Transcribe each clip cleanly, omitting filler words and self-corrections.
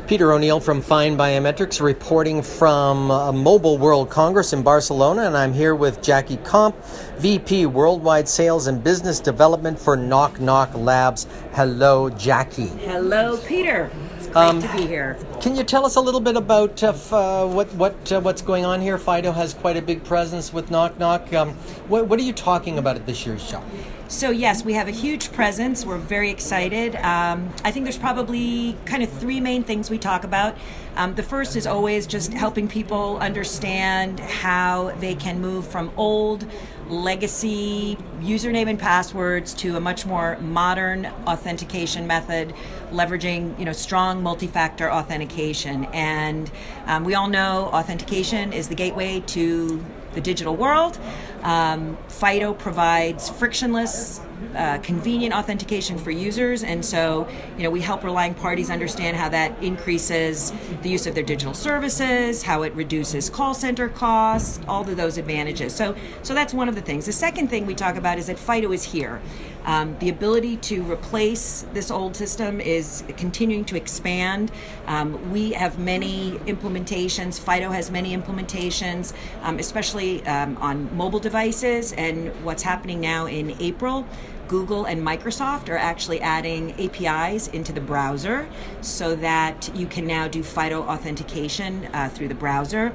Peter O'Neill from Fine Biometrics reporting from Mobile World Congress in Barcelona, and I'm here with Jackie Comp, VP Worldwide Sales and Business Development for Knock Knock Labs. Hello, Jackie. Hello, Peter. It's great to be here. Can you tell us a little bit about what's going on here? FIDO has quite a big presence with Knock Knock. What are you talking about at this year's show? So yes, we have a huge presence. We're very excited. I think there's probably kind of three main things we talk about. The first is always just helping people understand how they can move from old legacy username and passwords to a much more modern authentication method, leveraging strong multi-factor authentication. And we all know authentication is the gateway to the digital world. FIDO provides frictionless, convenient authentication for users, and so we help relying parties understand how that increases the use of their digital services, how it reduces call center costs, all of those advantages. So that's one of the things. The second thing we talk about is that FIDO is here. The ability to replace this old system is continuing to expand. We have many implementations. FIDO has many implementations, especially on mobile devices. And what's happening now in April, Google and Microsoft are actually adding APIs into the browser so that you can now do FIDO authentication through the browser.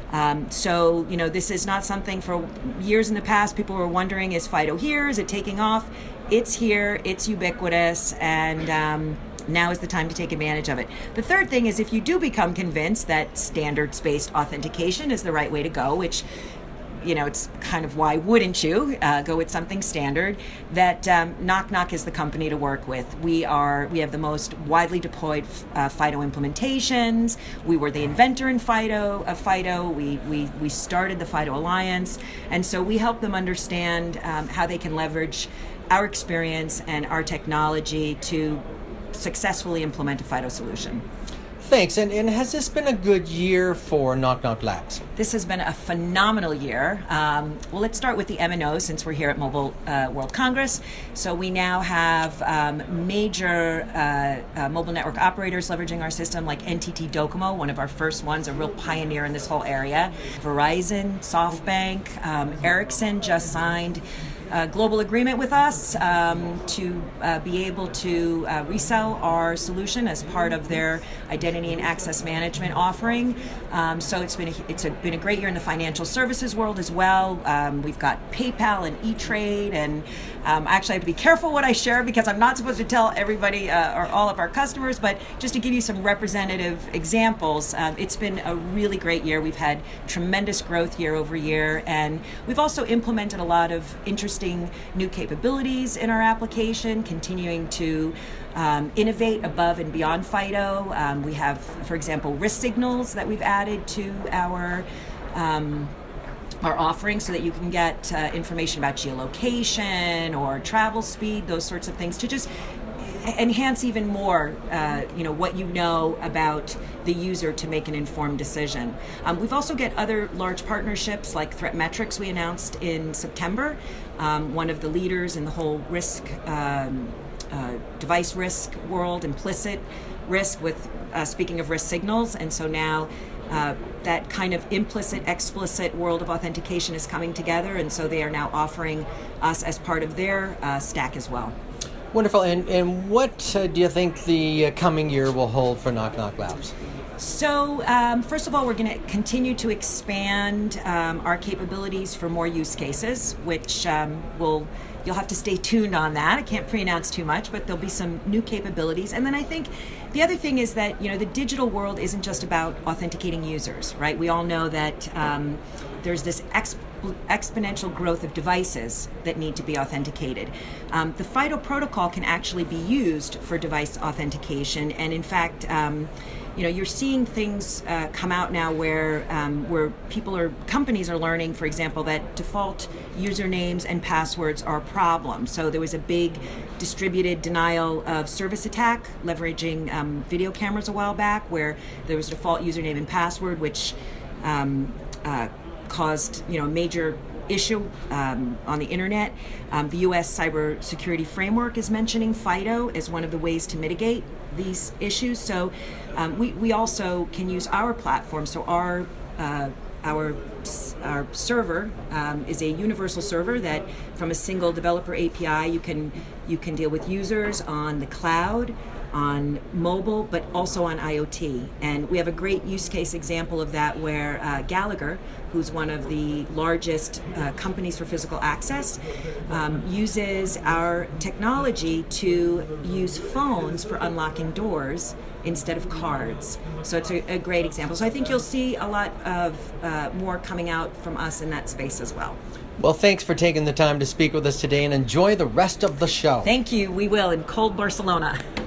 So this is not something for years in the past. People were wondering, is FIDO here? Is it taking off? It's here, it's ubiquitous, and now is the time to take advantage of it. The third thing is if you do become convinced that standards-based authentication is the right way to go, which it's kind of why wouldn't you go with something standard, that Knock Knock is the company to work with. We have the most widely deployed FIDO implementations. We were the inventor in FIDO. We started the FIDO Alliance, and so we help them understand how they can leverage our experience and our technology to successfully implement a FIDO solution. Thanks. And has this been a good year for Knock Knock Labs? This has been a phenomenal year. Well, let's start with the MNO since we're here at Mobile World Congress. So we now have major mobile network operators leveraging our system like NTT Docomo, one of our first ones, a real pioneer in this whole area. Verizon, SoftBank, Ericsson just signed a global agreement with us to be able to resell our solution as part of their identity and access management offering. So it's been a great year in the financial services world as well. We've got PayPal and E-Trade, and actually I have to be careful what I share because I'm not supposed to tell everybody or all of our customers, but just to give you some representative examples, it's been a really great year. We've had tremendous growth year over year, and we've also implemented a lot of interesting new capabilities in our application, continuing to innovate above and beyond FIDO. We have, for example, risk signals that we've added to our offering so that you can get information about geolocation or travel speed, those sorts of things, to just enhance even more what you know about the user to make an informed decision. We've also got other large partnerships like ThreatMetrix we announced in September, one of the leaders in the whole risk, device risk world, implicit risk with, speaking of risk signals, and so now that kind of implicit, explicit world of authentication is coming together, and so they are now offering us as part of their stack as well. Wonderful. And what do you think the coming year will hold for Knock Knock Labs? So, first of all, we're going to continue to expand our capabilities for more use cases, which you'll have to stay tuned on that. I can't pre-announce too much, but there'll be some new capabilities. And then I think the other thing is that the digital world isn't just about authenticating users, right? We all know that there's this exponential growth of devices that need to be authenticated. The FIDO protocol can actually be used for device authentication, and in fact, you're seeing things come out now where companies are learning, for example, that default usernames and passwords are a problem. So there was a big distributed denial of service attack leveraging video cameras a while back, where there was a default username and password, which caused a major issue on the internet. The U.S. cybersecurity framework is mentioning FIDO as one of the ways to mitigate these issues. So we also can use our platform. So our server is a universal server that, from a single developer API, you can deal with users on the cloud, on mobile, but also on IoT. And we have a great use case example of that where Gallagher, who's one of the largest companies for physical access, uses our technology to use phones for unlocking doors instead of cards. So it's a great example. So I think you'll see a lot of more coming out from us in that space as well. Well, thanks for taking the time to speak with us today, and enjoy the rest of the show. Thank you. We will, in cold Barcelona.